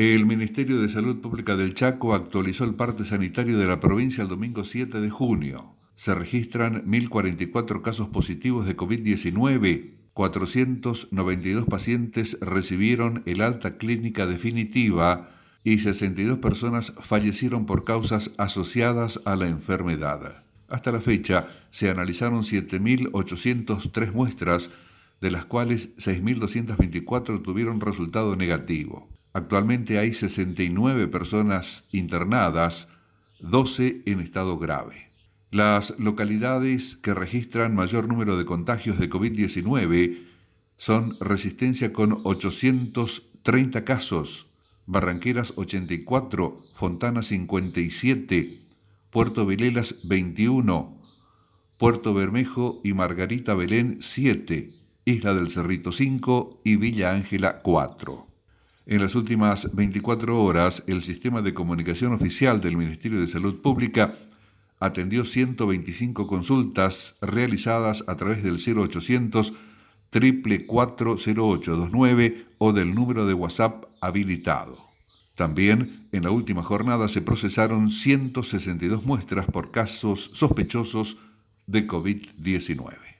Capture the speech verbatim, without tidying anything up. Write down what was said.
El Ministerio de Salud Pública del Chaco actualizó el parte sanitario de la provincia el domingo siete de junio. Se registran mil cuarenta y cuatro casos positivos de COVID diecinueve, cuatrocientos noventa y dos pacientes recibieron el alta clínica definitiva y sesenta y dos personas fallecieron por causas asociadas a la enfermedad. Hasta la fecha se analizaron siete mil ochocientas tres muestras, de las cuales seis mil doscientas veinticuatro tuvieron resultado negativo. Actualmente hay sesenta y nueve personas internadas, doce en estado grave. Las localidades que registran mayor número de contagios de COVID diecinueve son Resistencia con ochocientos treinta casos, Barranqueras ochenta y cuatro, Fontana cincuenta y siete, Puerto Vilelas veintiuno, Puerto Bermejo y Margarita Belén siete, Isla del Cerrito cinco y Villa Ángela cuatro. En las últimas veinticuatro horas, el sistema de comunicación oficial del Ministerio de Salud Pública atendió ciento veinticinco consultas realizadas a través del cero ochocientos, cuatro cuatro cero ocho dos nueve o del número de WhatsApp habilitado. También, en la última jornada se procesaron ciento sesenta y dos muestras por casos sospechosos de COVID diecinueve.